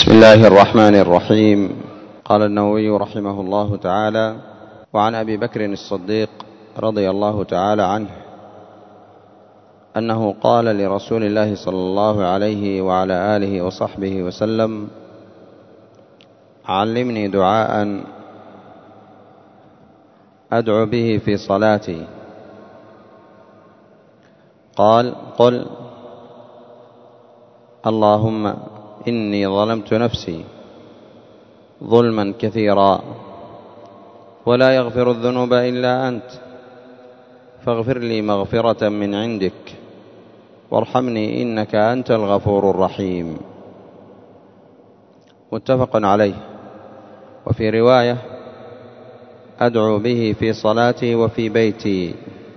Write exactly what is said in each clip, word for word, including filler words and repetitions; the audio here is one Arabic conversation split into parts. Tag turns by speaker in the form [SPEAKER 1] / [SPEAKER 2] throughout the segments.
[SPEAKER 1] بسم الله الرحمن الرحيم. قال النووي رحمه الله تعالى: وعن أبي بكر الصديق رضي الله تعالى عنه أنه قال لرسول الله صلى الله عليه وعلى آله وصحبه وسلم: علمني دعاء أدعو به في صلاتي. قال: قل اللهم إني ظلمت نفسي ظلما كثيرا ولا يغفر الذنوب إلا أنت فاغفر لي مغفرة من عندك وارحمني إنك أنت الغفور الرحيم. متفق عليه. وفي رواية: أدعو به في صلاتي وفي بيتي.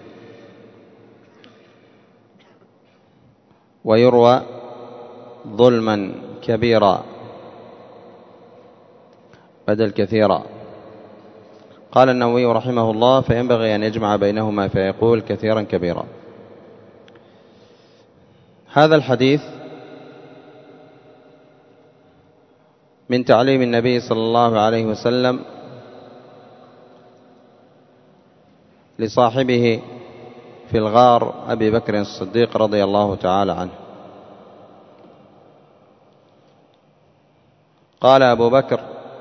[SPEAKER 1] ويروى: ظلما كبيرا بدل كثيرا. قال النووي رحمه الله: فينبغي أن يجمع بينهما فيقول كثيرا كبيرا. هذا الحديث من تعليم النبي صلى الله عليه وسلم لصاحبه في الغار أبي بكر الصديق رضي الله تعالى عنه. قال أبو بكر: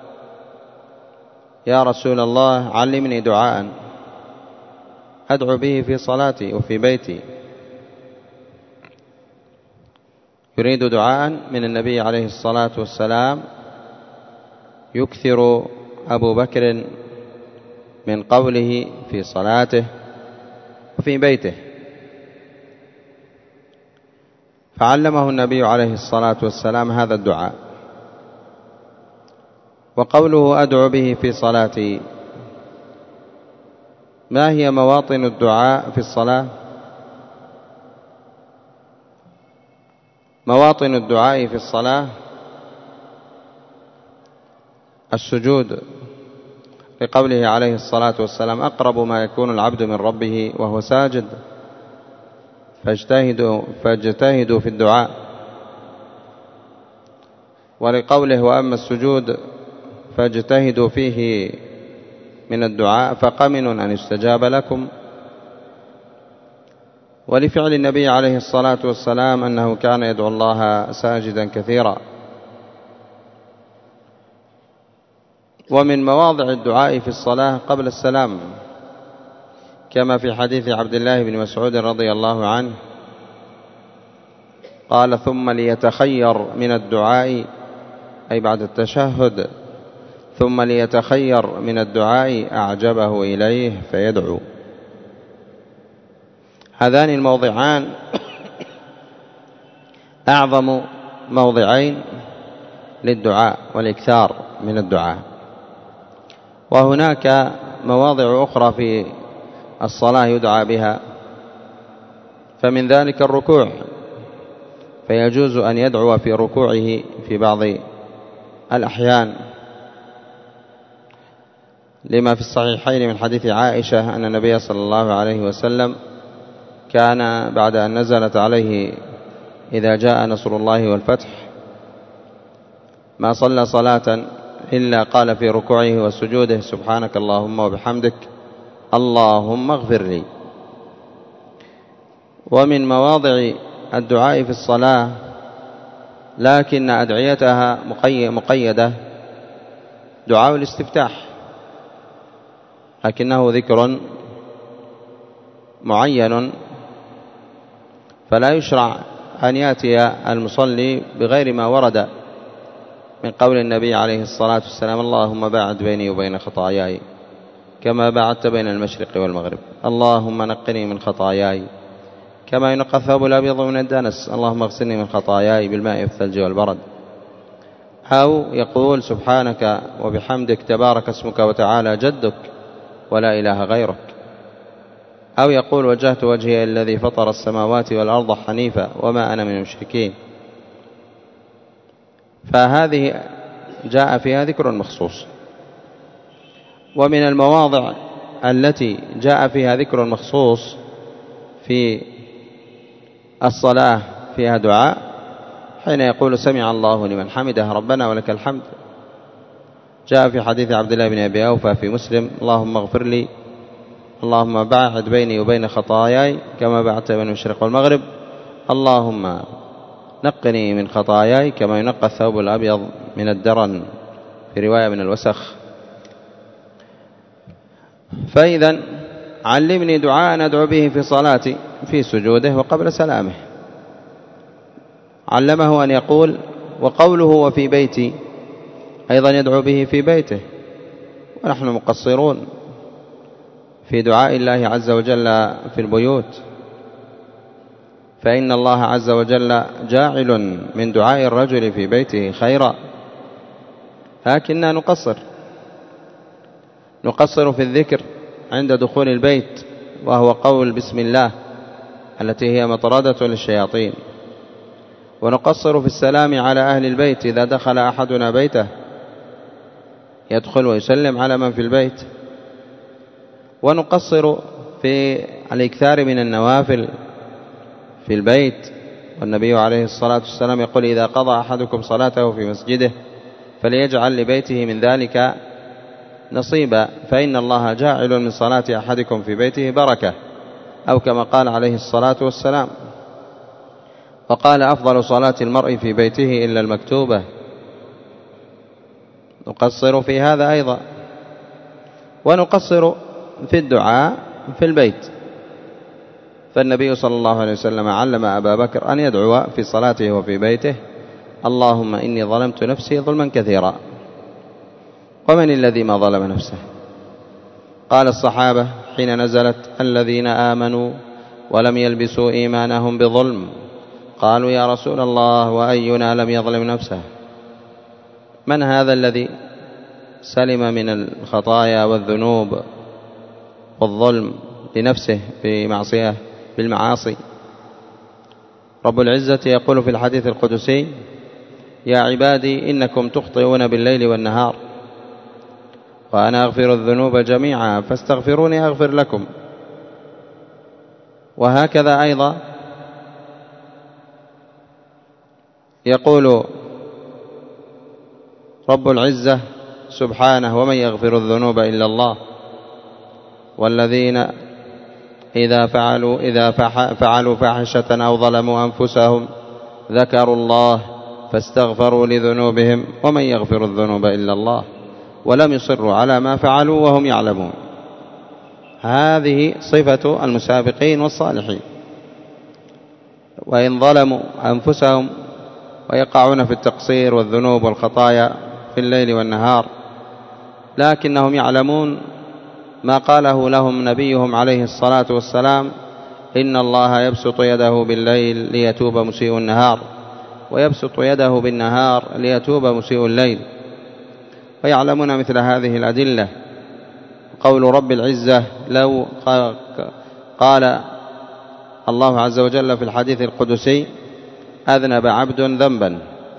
[SPEAKER 1] يا رسول الله، علمني دعاء أدعو به في صلاتي وفي بيتي. يريد دعاء من النبي عليه الصلاة والسلام يكثر أبو بكر من قوله في صلاته وفي بيته، فعلمه النبي عليه الصلاة والسلام هذا الدعاء. وقوله أدعو به في صلاتي، ما هي مواطن الدعاء في الصلاة؟ مواطن الدعاء في الصلاة السجود، لقوله عليه الصلاة والسلام: أقرب ما يكون العبد من ربه وهو ساجد فاجتهدوا, فاجتهدوا في الدعاء. ولقوله: وأما السجود فاجتهدوا فيه من الدعاء فقمن أن يستجاب لكم. ولفعل النبي عليه الصلاة والسلام أنه كان يدعو الله ساجدا كثيرا. ومن مواضع الدعاء في الصلاة قبل السلام، كما في حديث عبد الله بن مسعود رضي الله عنه قال: ثم ليتخير من الدعاء، أي بعد التشهد، ثم ليتخير من الدعاء أعجبه إليه فيدعو. هذان الموضعان أعظم موضعين للدعاء والإكثار من الدعاء. وهناك مواضع أخرى في الصلاة يدعى بها، فمن ذلك الركوع، فيجوز أن يدعو في ركوعه في بعض الأحيان، لما في الصحيحين من حديث عائشة أن النبي صلى الله عليه وسلم كان بعد أن نزلت عليه إذا جاء نصر الله والفتح ما صلى صلاة إلا قال في ركوعه وسجوده: سبحانك اللهم وبحمدك اللهم اغفر لي. ومن مواضع الدعاء في الصلاة لكن أدعيتها مقيدة دعاء الاستفتاح، لكنه ذكر معين، فلا يشرع أن يأتي المصلي بغير ما ورد من قول النبي عليه الصلاة والسلام: اللهم باعد بيني وبين خطاياي كما باعدت بين المشرق والمغرب، اللهم نقني من خطاياي كما ينقى الثوب الأبيض من الدنس، اللهم اغسلني من خطاياي بالماء والثلج والبرد. أو يقول: سبحانك وبحمدك تبارك اسمك وتعالى جدك ولا إله غيرك. أو يقول: وجهت وجهي الذي فطر السماوات والأرض حنيفا وما أنا من المشركين. فهذه جاء فيها ذكر مخصوص. ومن المواضع التي جاء فيها ذكر مخصوص في الصلاة فيها دعاء حين يقول سمع الله لمن حمده ربنا ولك الحمد. جاء في حديث عبد الله بن أبي أوفى في مسلم: اللهم اغفر لي، اللهم باعد بيني وبين خطاياي كما بعدت بين المشرق والمغرب، اللهم نقني من خطاياي كما ينقى الثوب الأبيض من الدرن، في رواية من الوسخ. فإذا علمني دعاء أدعو به في صلاتي في سجوده وقبل سلامه. علمه أن يقول، وقوله وفي بيتي أيضا يدعو به في بيته، ونحن مقصرون في دعاء الله عز وجل في البيوت، فإن الله عز وجل جاعل من دعاء الرجل في بيته خيرا، لكننا نقصر نقصر في الذكر عند دخول البيت، وهو قول بسم الله التي هي مطردة للشياطين، ونقصر في السلام على أهل البيت إذا دخل أحدنا بيته يدخل ويسلم على من في البيت، ونقصر في الإكثار من النوافل في البيت. والنبي عليه الصلاة والسلام يقول: إذا قضى أحدكم صلاته في مسجده فليجعل لبيته من ذلك نصيبا، فإن الله جاعل من صلاة أحدكم في بيته بركة، أو كما قال عليه الصلاة والسلام. وقال: أفضل صلاة المرء في بيته إلا المكتوبة. نقصر في هذا أيضا، ونقصر في الدعاء في البيت. فالنبي صلى الله عليه وسلم علم أبا بكر أن يدعو في صلاته وفي بيته: اللهم إني ظلمت نفسي ظلما كثيرا. ومن الذي ما ظلم نفسه؟ قال الصحابة حين نزلت: الذين آمنوا ولم يلبسوا إيمانهم بظلم، قالوا: يا رسول الله، وأينا لم يظلم نفسه؟ من هذا الذي سلم من الخطايا والذنوب والظلم لنفسه بمعصية بالمعاصي؟ رب العزة يقول في الحديث القدسي: يا عبادي إنكم تخطئون بالليل والنهار وأنا أغفر الذنوب جميعا فاستغفروني أغفر لكم. وهكذا أيضا يقول رب العزة سبحانه: ومن يغفر الذنوب إلا الله، والذين إذا فعلوا إذا فعلوا فاحشة أو ظلموا أنفسهم ذكروا الله فاستغفروا لذنوبهم ومن يغفر الذنوب إلا الله ولم يصروا على ما فعلوا وهم يعلمون. هذه صفة المسابقين والصالحين. وإن ظلموا أنفسهم ويقعون في التقصير والذنوب والخطايا في الليل والنهار، لكنهم يعلمون ما قاله لهم نبيهم عليه الصلاة والسلام: إن الله يبسط يده بالليل ليتوب مسيء النهار، ويبسط يده بالنهار ليتوب مسيء الليل. ويعلمون مثل هذه الأدلة. قول رب العزة: لو قال الله عز وجل في الحديث القدسي: أذنب عبد ذنبا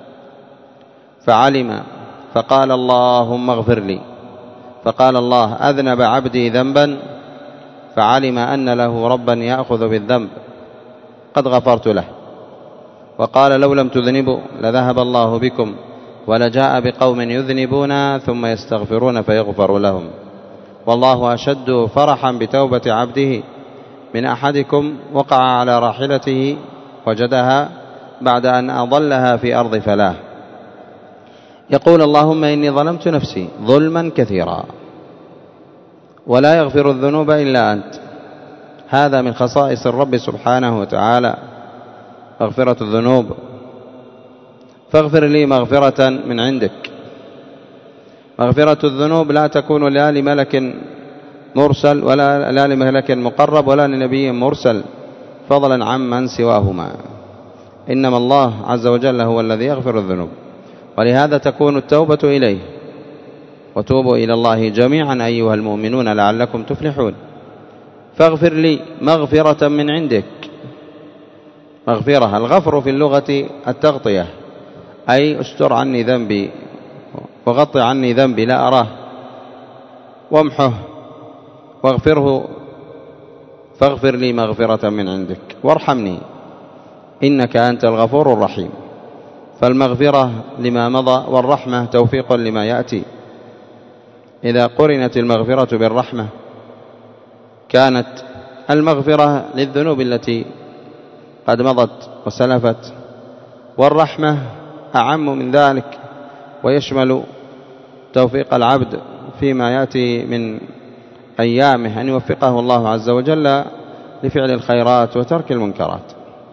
[SPEAKER 1] فعلم فقال اللهم اغفر لي، فقال الله: أذنب عبدي ذنبا فعلم أن له ربا يأخذ بالذنب قد غفرت له. وقال: لو لم تذنبوا لذهب الله بكم ولجاء بقوم يذنبون ثم يستغفرون فيغفر لهم، والله أشد فرحا بتوبة عبده من أحدكم وقع على راحلته وجدها بعد أن أضلها في أرض فلاه، يقول: اللهم إني ظلمت نفسي ظلما كثيرا ولا يغفر الذنوب إلا أنت. هذا من خصائص الرب سبحانه وتعالى، مغفرة الذنوب. فاغفر لي مغفرة من عندك. مغفرة الذنوب لا تكون لا لملك مرسل ولا لا لملك مقرب ولا لنبي مرسل، فضلا عن من سواهما، إنما الله عز وجل هو الذي يغفر الذنوب. ولهذا تكون التوبة إليه. وتوبوا إلى الله جميعا أيها المؤمنون لعلكم تفلحون. فاغفر لي مغفرة من عندك. مغفرة، الغفر في اللغة التغطية، أي استر عني ذنبي وغطي عني ذنبي لا أراه، وامحه واغفره. فاغفر لي مغفرة من عندك وارحمني إنك أنت الغفور الرحيم. فالمغفرة لما مضى والرحمة توفيق لما يأتي. إذا قرنت المغفرة بالرحمة كانت المغفرة للذنوب التي قد مضت وسلفت، والرحمة أعم من ذلك ويشمل توفيق العبد فيما يأتي من أيامه، أن يوفقه الله عز وجل لفعل الخيرات وترك المنكرات.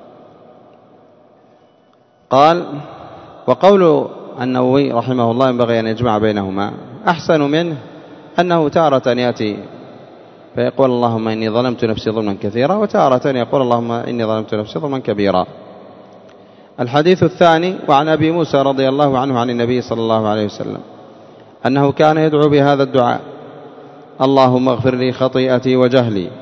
[SPEAKER 1] قال: وقول النووي رحمه الله ينبغي أن يجمع بينهما، أحسن منه أنه تارة يأتي فيقول اللهم إني ظلمت نفسي ظلما كثيرا، وتارة يقول اللهم إني ظلمت نفسي ظلما كبيرا. الحديث الثاني: وعن أبي موسى رضي الله عنه عن النبي صلى الله عليه وسلم أنه كان يدعو بهذا الدعاء: اللهم اغفر لي خطيئتي وجهلي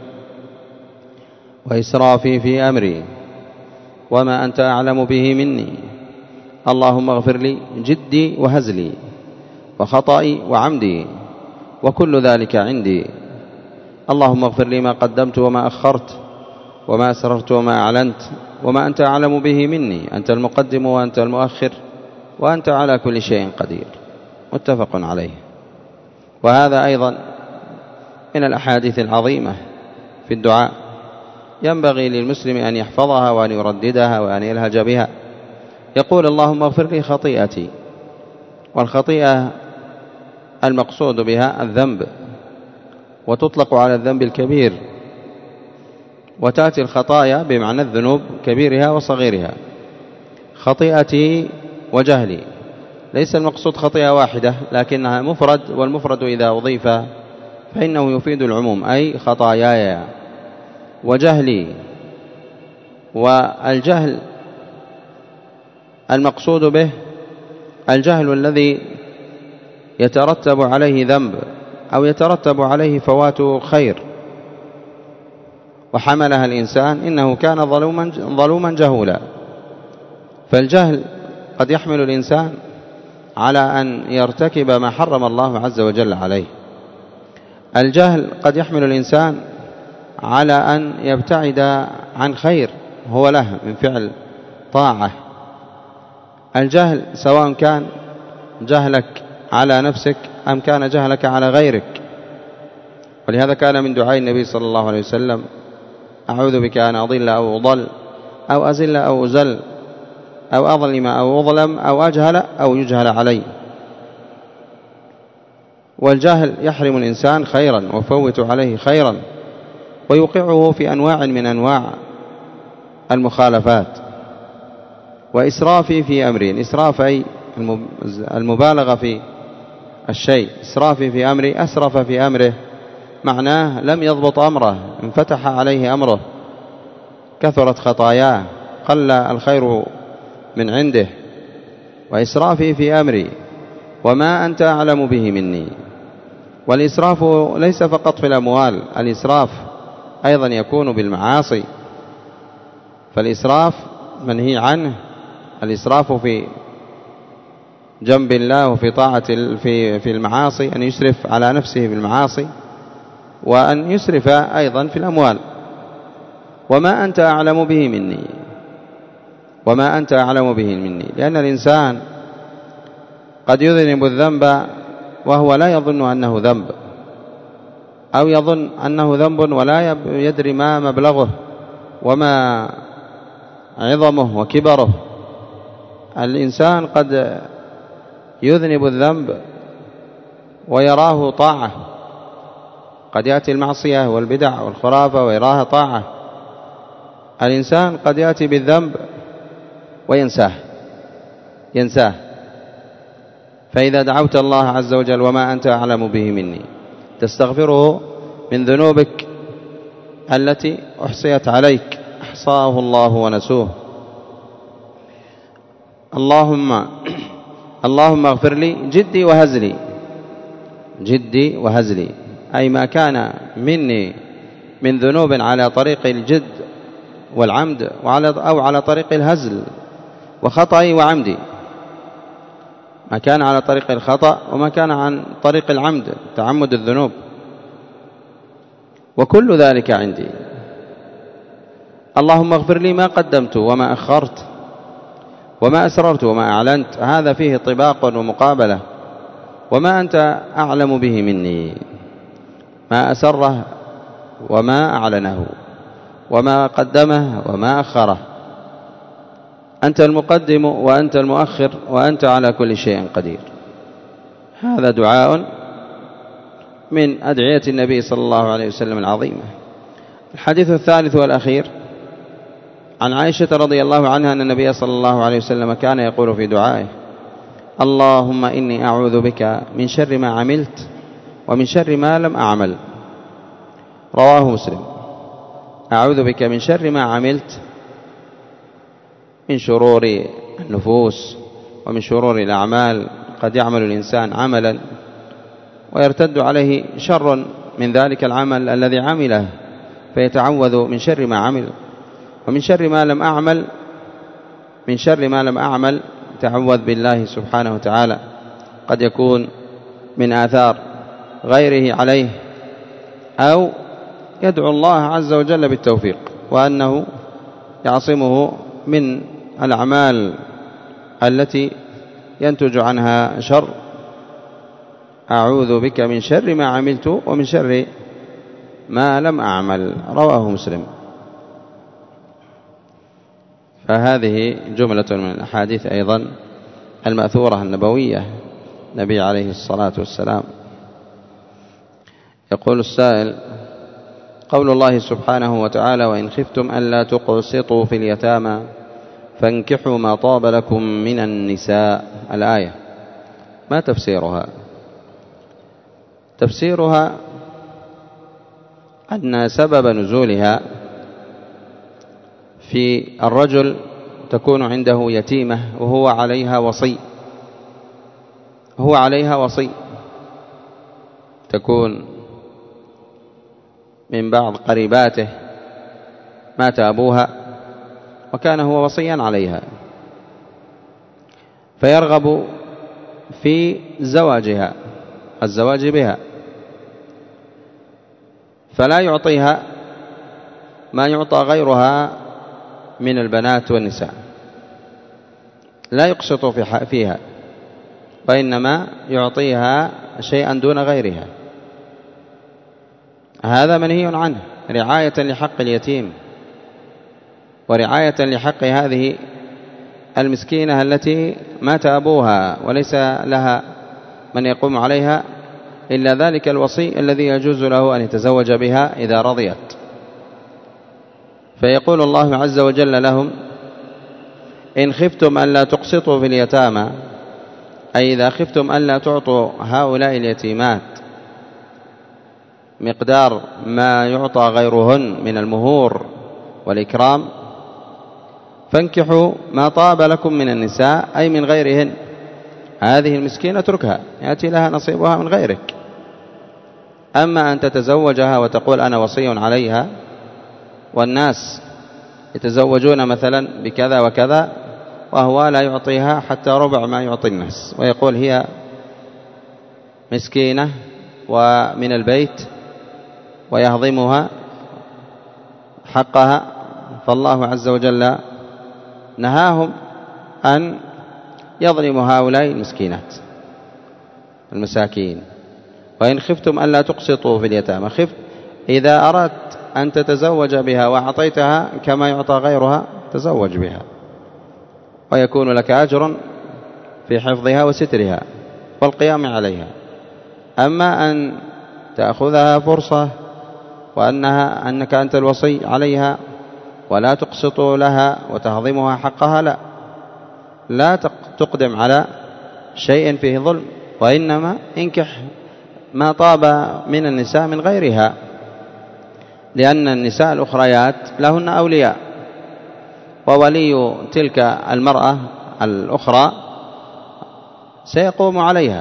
[SPEAKER 1] وإسرافي في أمري وما أنت أعلم به مني، اللهم اغفر لي جدي وهزلي وخطئي وعمدي وكل ذلك عندي، اللهم اغفر لي ما قدمت وما أخرت وما أسررت وما أعلنت وما أنت أعلم به مني، أنت المقدم وأنت المؤخر وأنت على كل شيء قدير. متفق عليه. وهذا أيضا من الأحاديث العظيمة في الدعاء، ينبغي للمسلم أن يحفظها وأن يرددها وأن يلهج بها. يقول: اللهم اغفر لي خطيئتي، والخطيئة المقصود بها الذنب، وتطلق على الذنب الكبير، وتأتي الخطايا بمعنى الذنوب كبيرها وصغيرها. خطيئتي وجهلي، ليس المقصود خطيئة واحدة لكنها مفرد، والمفرد إذا أضيف فإنه يفيد العموم، أي خطاياي. وجهلي، والجهل المقصود به الجهل الذي يترتب عليه ذنب أو يترتب عليه فوات خير، وحملها الإنسان إنه كان ظلوما ظلوما جهولا. فالجهل قد يحمل الإنسان على أن يرتكب ما حرم الله عز وجل عليه. الجهل قد يحمل الإنسان على أن يبتعد عن خير هو له من فعل طاعة. الجهل سواء كان جهلك على نفسك أم كان جهلك على غيرك. ولهذا كان من دعاء النبي صلى الله عليه وسلم: أعوذ بك أن أضل أو أضل أو أزل أو أزل أو أظلم أو أظلم أو أجهل أو يجهل علي. والجهل يحرم الإنسان خيرا ويفوت عليه خيرا ويوقعه في أنواع من أنواع المخالفات. وإسرافي في أمري، الإسراف أي المبالغة في الشيء. إسرافي في أمري، أسرف في أمره، معناه لم يضبط أمره، انفتح عليه أمره، كثرت خطاياه، قل الخير من عنده. وإسرافي في أمري وما أنت أعلم به مني. والإسراف ليس فقط في الأموال، الإسراف أيضا يكون بالمعاصي. فالإسراف منهي عنه، الإسراف في جنب الله وفي طاعة في في المعاصي، أن يسرف على نفسه بالمعاصي، وأن يسرف أيضا في الأموال. وما أنت أعلم به مني، وما أنت أعلم به مني، لأن الإنسان قد يذنب الذنب وهو لا يظن أنه ذنب، أو يظن أنه ذنب ولا يدري ما مبلغه وما عظمه وكبره. الإنسان قد يذنب الذنب ويراه طاعة، قد يأتي المعصية والبدع والخرافة ويراها طاعة. الإنسان قد يأتي بالذنب وينساه ينساه فإذا دعوت الله عز وجل وما أنت أعلم به مني، تستغفره من ذنوبك التي أحصيت عليك، أحصاه الله ونسوه. اللهم اللهم اغفر لي جدي وهزلي، جدي وهزلي أي ما كان مني من ذنوب على طريق الجد والعمد وعلى أو على طريق الهزل، وخطئي وعمدي، ما كان على طريق الخطأ وما كان عن طريق العمد تعمد الذنوب، وكل ذلك عندي. اللهم اغفر لي ما قدمت وما أخرت وما أسررت وما أعلنت، هذا فيه طباق ومقابلة. وما أنت أعلم به مني، ما أسره وما أعلنه، وما قدمه وما أخره، أنت المقدم وأنت المؤخر وأنت على كل شيء قدير. هذا دعاء من أدعية النبي صلى الله عليه وسلم العظيمة. الحديث الثالث والأخير عن عائشة رضي الله عنها أن النبي صلى الله عليه وسلم كان يقول في دعائه: اللهم إني أعوذ بك من شر ما عملت ومن شر ما لم أعمل. رواه مسلم. أعوذ بك من شر ما عملت، من شرور النفوس ومن شرور الأعمال. قد يعمل الإنسان عملا ويرتد عليه شر من ذلك العمل الذي عمله، فيتعوذ من شر ما عمل. ومن شر ما لم أعمل، من شر ما لم أعمل تعوذ بالله سبحانه وتعالى، قد يكون من آثار غيره عليه، أو يدعو الله عز وجل بالتوفيق وأنه يعصمه من الأعمال التي ينتج عنها شر. أعوذ بك من شر ما عملت ومن شر ما لم أعمل. رواه مسلم. فهذه جملة من الأحاديث أيضا المأثورة النبوية، النبي عليه الصلاة والسلام. يقول السائل: قول الله سبحانه وتعالى: وإن خفتم ألا تقسطوا في اليتامى فانكحوا ما طاب لكم من النساء، الآية، ما تفسيرها؟ تفسيرها أن سبب نزولها في الرجل تكون عنده يتيمة وهو عليها وصي، هو عليها وصي، تكون من بعض قريباته مات أبوها وكان هو وصيا عليها، فيرغب في زواجها، الزواج بها، فلا يعطيها ما يعطى غيرها من البنات والنساء، لا يقسط فيها، وإنما يعطيها شيئا دون غيرها. هذا منهي عنه رعاية لحق اليتيم ورعاية لحق هذه المسكينة التي مات أبوها وليس لها من يقوم عليها إلا ذلك الوصي الذي يجوز له أن يتزوج بها إذا رضيت. فيقول الله عز وجل لهم: إن خفتم ألا تقسطوا في اليتامى، أي إذا خفتم ألا تعطوا هؤلاء اليتيمات مقدار ما يعطى غيرهن من المهور والإكرام، فانكحوا ما طاب لكم من النساء، أي من غيرهن. هذه المسكينة اتركها، يأتي لها نصيبها من غيرك. أما أن تتزوجها وتقول أنا وصي عليها، والناس يتزوجون مثلا بكذا وكذا وهو لا يعطيها حتى ربع ما يعطي الناس، ويقول هي مسكينة ومن البيت ويهضمها حقها، فالله عز وجل نهاهم أن يظلموا هؤلاء المسكينات المساكين. وإن خفتم ألا تقسطوا في اليتامى، خفت إذا أردت أن تتزوج بها وأعطيتها كما يعطى غيرها تزوج بها، ويكون لك أجر في حفظها وسترها والقيام عليها. أما أن تأخذها فرصة وأنها أنك أنت الوصي عليها ولا تقسط لها وتهضمها حقها، لا لا تقدم على شيء فيه ظلم، وإنما انكح ما طاب من النساء من غيرها، لأن النساء الأخريات لهن أولياء، وولي تلك المرأة الأخرى سيقوم عليها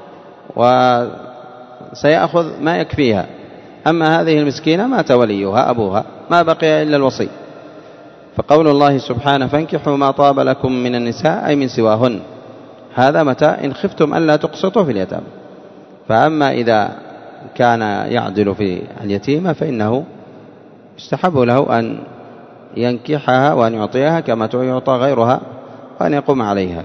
[SPEAKER 1] وسيأخذ ما يكفيها. أما هذه المسكينة مات وليها أبوها، ما بقي إلا الوصي. فقول الله سبحانه: فانكحوا ما طاب لكم من النساء، أي من سواهن. هذا متى إن خفتم ألا تقسطوا في اليتامى. فأما إذا كان يعدل في اليتيمة فإنه يستحب له أن ينكحها وأن يعطيها كما يعطى غيرها وأن يقوم عليها.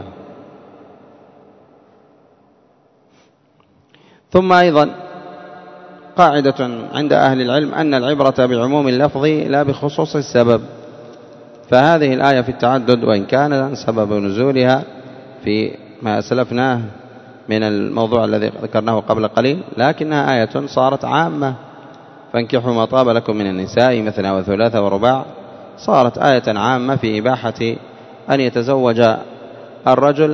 [SPEAKER 1] ثم أيضا قاعدة عند أهل العلم أن العبرة بعموم اللفظ لا بخصوص السبب، فهذه الآية في التعدد وإن كان سبب نزولها في ما أسلفناه من الموضوع الذي ذكرناه قبل قليل، لكنها آية صارت عامة، فانكحوا ما طاب لكم من النساء مثنى وثلاث ورباع، صارت آية عامة في إباحة أن يتزوج الرجل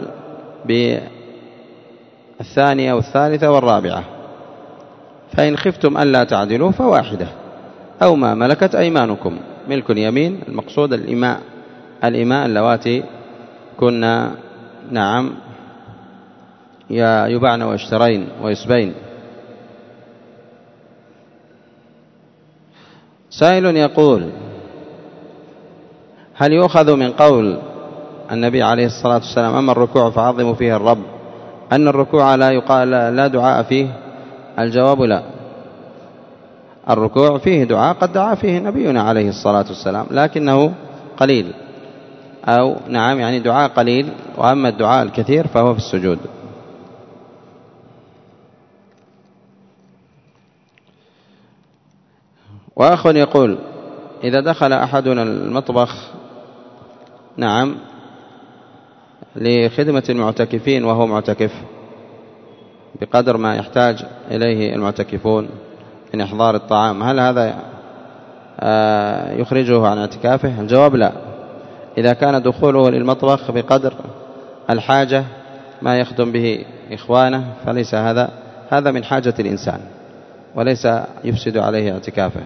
[SPEAKER 1] بالثانية والثالثة والرابعة، فإن خفتم ألا تعدلوا فواحدة أو ما ملكت أيمانكم، ملك يمين المقصود الإماء، الإماء اللواتي كنا نعم يباعن ويشترين ويسبين. سائل يقول: هل يؤخذ من قول النبي عليه الصلاة والسلام أما الركوع فعظموا فيه الرب أن الركوع لا يقال لا دعاء فيه؟ الجواب لا، الركوع فيه دعاء قد دعا فيه نبينا عليه الصلاة والسلام، لكنه قليل، أو نعم يعني دعاء قليل، وأما الدعاء الكثير فهو في السجود. وأخ يقول: إذا دخل أحدنا المطبخ نعم لخدمة المعتكفين وهو معتكف بقدر ما يحتاج إليه المعتكفون من إحضار الطعام، هل هذا يخرجه عن اعتكافه؟ الجواب لا، إذا كان دخوله للمطبخ بقدر الحاجة ما يخدم به إخوانه فليس هذا هذا من حاجة الإنسان وليس يفسد عليه اعتكافه.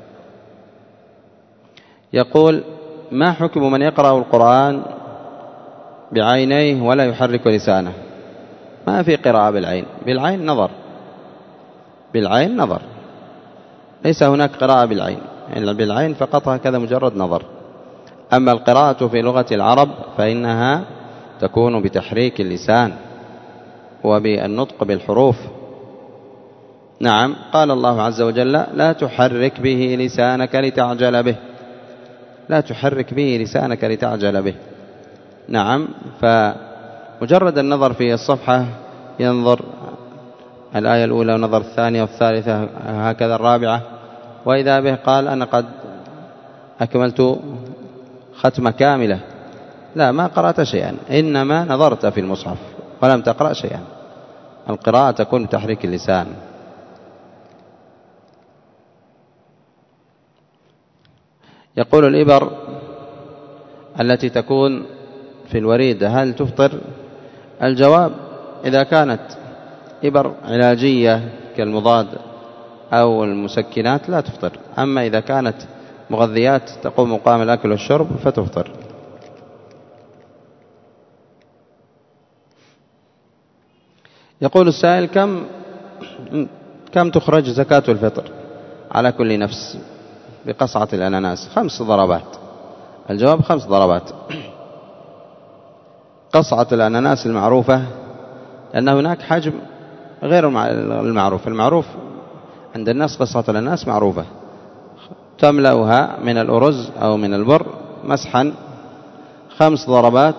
[SPEAKER 1] يقول: ما حكم من يقرأ القرآن بعينيه ولا يحرك لسانه؟ ما في قراءة بالعين، بالعين نظر، بالعين نظر، ليس هناك قراءة بالعين، يعني بالعين فقط هكذا مجرد نظر. أما القراءة في لغة العرب فإنها تكون بتحريك اللسان وبالنطق بالحروف. نعم، قال الله عز وجل: لا تحرك به لسانك لتعجل به، لا تحرك به لسانك لتعجل به. نعم، فمجرد النظر في الصفحة ينظر الآية الأولى ونظر الثانية والثالثة هكذا الرابعة، وإذا به قال: أنا قد أكملت ختمة كاملة، لا، ما قرأت شيئا، إنما نظرت في المصحف ولم تقرأ شيئا. القراءة تكون بتحريك اللسان. يقول: الإبر التي تكون في الوريد هل تفطر؟ الجواب: إذا كانت إبر علاجية كالمضاد أو المسكنات لا تفطر، أما إذا كانت مغذيات تقوم مقام الأكل والشرب فتفطر. يقول السائل: كم كم تخرج زكاة الفطر على كل نفس بقصعة الأناناس؟ خمس ضربات. الجواب: خمس ضربات. قصعة الأناناس المعروفة، لأن هناك حجم غير المعروف. المعروف عند الناس قصعة الأناناس معروفة، تملأها من الأرز أو من البر مسحا، خمس ضربات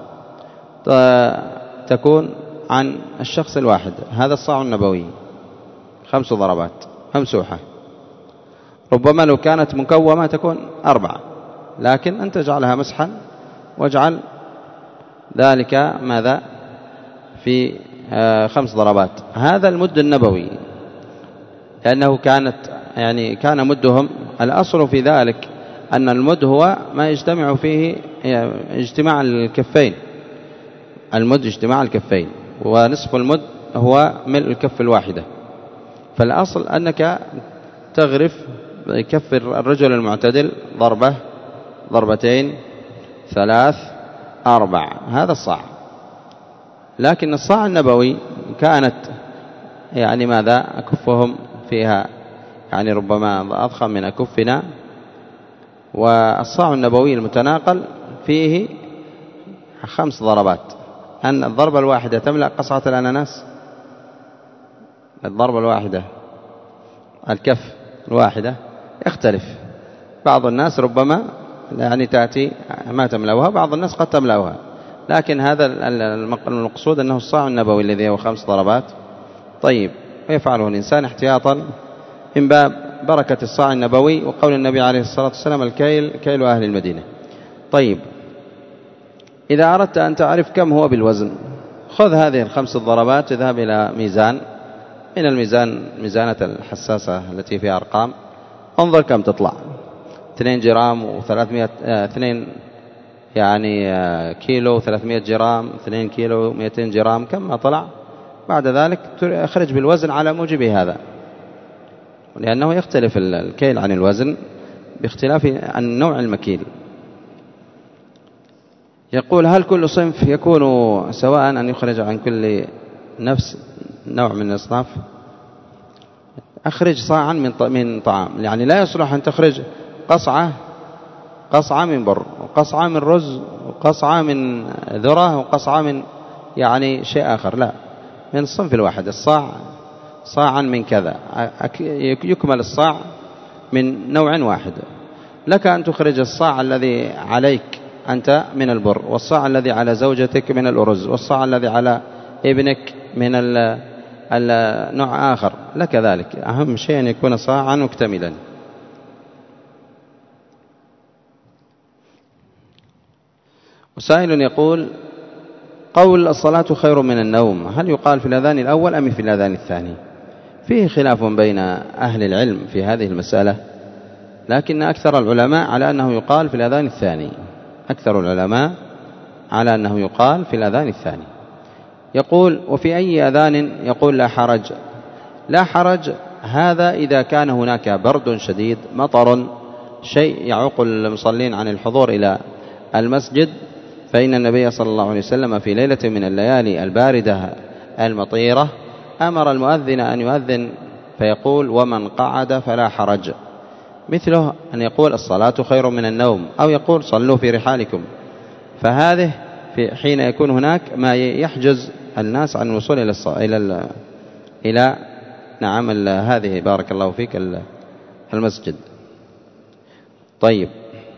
[SPEAKER 1] تكون عن الشخص الواحد، هذا الصاع النبوي، خمس ضربات ممسوحة. ربما لو كانت مكومة تكون أربعة، لكن أنت جعلها مسحا واجعل ذلك ماذا في خمس ضربات. هذا المد النبوي، لأنه كانت يعني كان مدهم الأصل في ذلك أن المد هو ما يجتمع فيه اجتماع الكفين، المد اجتماع الكفين، ونصف المد هو ملء الكف الواحدة. فالأصل أنك تغرف كف الرجل المعتدل ضربة، ضربتين، ثلاث، أربع، هذا الصاع. لكن الصاع النبوي كانت يعني ماذا أكفهم فيها يعني ربما أضخم من أكفنا، والصاع النبوي المتناقل فيه خمس ضربات. أن الضربة الواحدة تملأ قصعة الأناناس، الضربة الواحدة الكف الواحدة يختلف، بعض الناس ربما يعني تأتي ما تملأها، بعض الناس قد تملأها، لكن هذا المقصود أنه الصاع النبوي الذي هو خمس ضربات. طيب، ويفعله الإنسان احتياطا من باب بركة الصاع النبوي وقول النبي عليه الصلاة والسلام الكيل كيل أهل المدينة. طيب، إذا أردت أن تعرف كم هو بالوزن، خذ هذه الخمس الضربات، اذهب إلى ميزان من الميزان ميزانة الحساسة التي فيها أرقام، انظر كم تطلع، اثنين جرام وثلاثمائة اثنين يعني كيلو وثلاثمائة جرام، اثنين كيلو ومئتين جرام، كم ما طلع. بعد ذلك أخرج بالوزن على موجب هذا، لأنه يختلف الكيل عن الوزن باختلاف عن نوع المكيل. يقول: هل كل صنف يكون سواء أن يخرج عن كل نفس نوع من الأصناف؟ أخرج صاعا من من طعام، يعني لا يصلح أن تخرج قصعة قصعة من بر وقصعة من رز وقصعة من ذرة وقصعة من يعني شيء آخر، لا، من الصنف الواحد. الصاع صاعا من كذا، يكمل الصاع من نوع واحد. لك أن تخرج الصاع الذي عليك أنت من البر، والصاع الذي على زوجتك من الأرز، والصاع الذي على ابنك من النوع آخر، لك ذلك. أهم شيء أن يكون صاعا مكتملا. وسائل يقول: قول الصلاة خير من النوم، هل يقال في الأذان الأول أم في الأذان الثاني؟ فيه خلاف بين أهل العلم في هذه المسألة، لكن أكثر العلماء على أنه يقال في الأذان الثاني. أكثر العلماء على أنه يقال في الأذان الثاني. يقول: وفي أي أذان؟ يقول: لا حرج. لا حرج هذا إذا كان هناك برد شديد، مطر، شيء يعوق المصلين عن الحضور إلى المسجد، فإن النبي صلى الله عليه وسلم في ليلة من الليالي الباردة المطيرة أمر المؤذن أن يؤذن فيقول: ومن قعد فلا حرج. مثله أن يقول: الصلاة خير من النوم، أو يقول: صلوا في رحالكم. فهذه في حين يكون هناك ما يحجز الناس عن الوصول إلى إلى ال... إلى نعم ال... هذه بارك الله فيك ال... المسجد. طيب،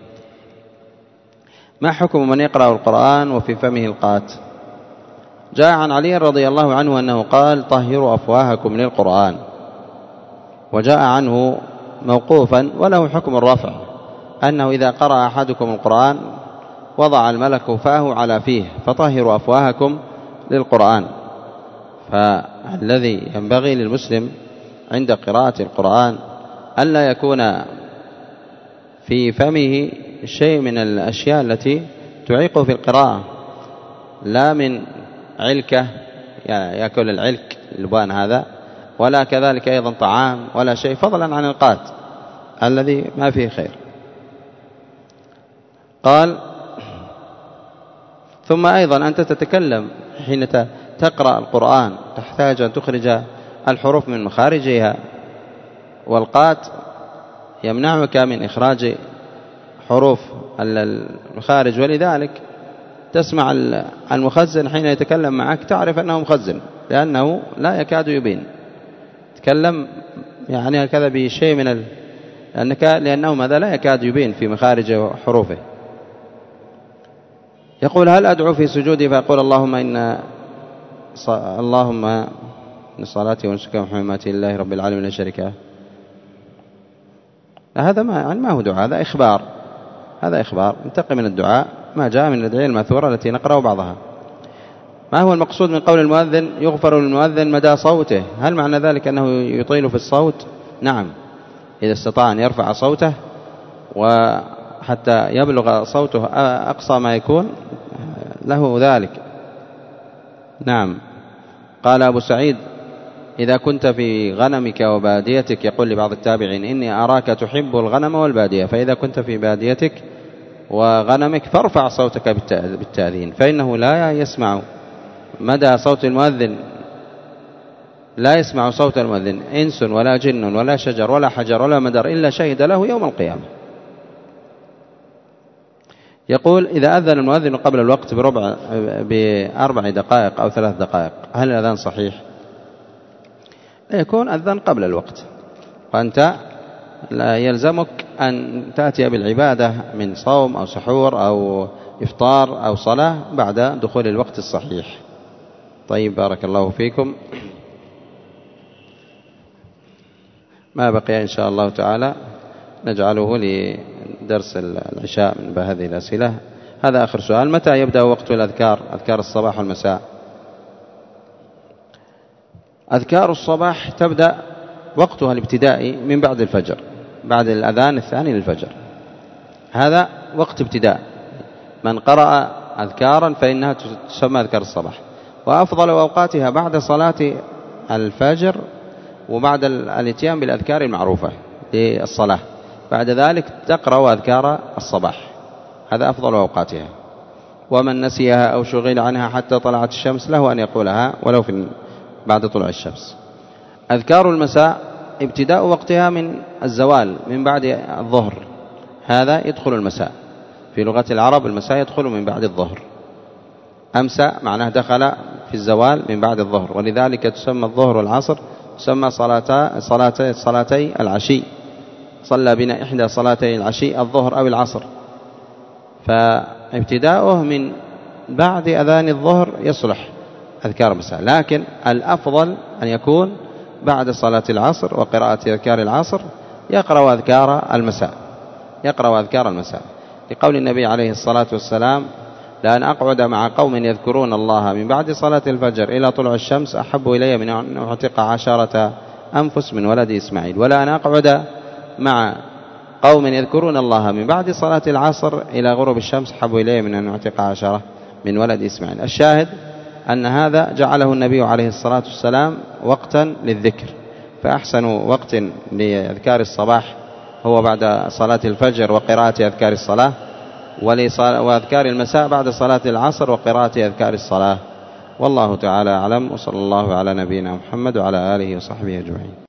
[SPEAKER 1] ما حكم من يقرأ القرآن وفي فمه القات؟ جاء عن علي رضي الله عنه أنه قال: طهروا أفواهكم للقرآن. وجاء عنه موقوفا وله حكم الرفع، أنه إذا قرأ أحدكم القرآن وضع الملك فاه على فيه، فطهروا أفواهكم للقرآن. فالذي ينبغي للمسلم عند قراءة القرآن ألا يكون في فمه شيء من الأشياء التي تعيقه في القراءة، لا من علكة يعني يأكل العلك اللبان هذا، ولا كذلك أيضا طعام ولا شيء، فضلا عن القات الذي ما فيه خير. قال: ثم أيضا أنت تتكلم حين تقرأ القرآن تحتاج أن تخرج الحروف من مخارجها، والقات يمنعك من إخراج حروف المخارج، ولذلك تسمع المخزن حين يتكلم معك تعرف أنه مخزن، لأنه لا يكاد يبين، تكلم يعني هكذا بشيء من ال... لأنك لأنه ماذا لا يكاد يبين في مخارج حروفه. يقول: هل أدعو في سجودي فأقول اللهم إن ص... اللهم إن صلاتي ونسكي ومحمدي لله رب العالمين لا شريك له؟ هذا ما يعني ما هو دعاء، هذا إخبار، هذا إخبار. انتقي من الدعاء ما جاء من الأدعية المأثورة التي نقرأ بعضها. ما هو المقصود من قول المؤذن يغفر للمؤذن مدى صوته؟ هل معنى ذلك أنه يطيل في الصوت؟ نعم، إذا استطاع أن يرفع صوته وحتى يبلغ صوته أقصى ما يكون له ذلك. نعم. قال أبو سعيد: إذا كنت في غنمك وباديتك، يقول لبعض التابعين: إني أراك تحب الغنم والبادية، فإذا كنت في باديتك وغنمك فارفع صوتك بالتأذين، فإنه لا يسمع مدى صوت المؤذن، لا يسمع صوت المؤذن إنس ولا جن ولا شجر ولا حجر ولا مدر إلا شهد له يوم القيامة. يقول: إذا أذن المؤذن قبل الوقت بربع بأربع دقائق أو ثلاث دقائق، هل الأذان صحيح؟ يكون أذن قبل الوقت، وأنت لا يلزمك أن تأتي بالعبادة من صوم أو سحور أو إفطار أو صلاة بعد دخول الوقت الصحيح. طيب، بارك الله فيكم. ما بقي إن شاء الله تعالى نجعله لدرس العشاء من هذه الأسئلة. هذا آخر سؤال: متى يبدأ وقت الأذكار، أذكار الصباح والمساء؟ أذكار الصباح تبدأ وقتها الابتدائي من بعد الفجر، بعد الأذان الثاني للفجر، هذا وقت ابتداء. من قرأ أذكارا فإنها تسمى أذكار الصباح، وأفضل أوقاتها بعد صلاة الفجر وبعد الاتيان بالأذكار المعروفة للصلاة، بعد ذلك تقرأ أذكار الصباح، هذا أفضل أوقاتها. ومن نسيها أو شغل عنها حتى طلعت الشمس له أن يقولها ولو في بعد طلوع الشمس. أذكار المساء ابتداء وقتها من الزوال، من بعد الظهر، هذا يدخل المساء. في لغة العرب المساء يدخل من بعد الظهر. أمسى معناه دخل في الزوال من بعد الظهر، ولذلك تسمى الظهر والعصر تسمى صلاتا صلاتي صلاتي العشي. صلى بنا إحدى صلاتي العشي الظهر أو العصر، فابتداؤه من بعد أذان الظهر يصلح أذكار المساء، لكن الأفضل أن يكون بعد صلاة العصر وقراءة أذكار العصر يقرأ أذكار المساء، يقرأ أذكار المساء، لقول النبي عليه الصلاة والسلام: لأن أقعد مع قوم يذكرون الله من بعد صلاة الفجر إلى طلوع الشمس أحب إلي من أن أعتق عشرة أنفس من ولد إسماعيل، ولا أن أقعد مع قوم يذكرون الله من بعد صلاة العصر إلى غروب الشمس أحب إلي من أن أعتق عشرة من ولد إسماعيل. الشاهد أن هذا جعله النبي عليه الصلاة والسلام وقتا للذكر، فأحسن وقت لأذكار الصباح هو بعد صلاة الفجر وقراءة أذكار الصلاة، وأذكار المساء بعد صلاة العصر وقراءة أذكار الصلاة. والله تعالى أعلم، وصلى الله على نبينا محمد وعلى آله وصحبه أجمعين.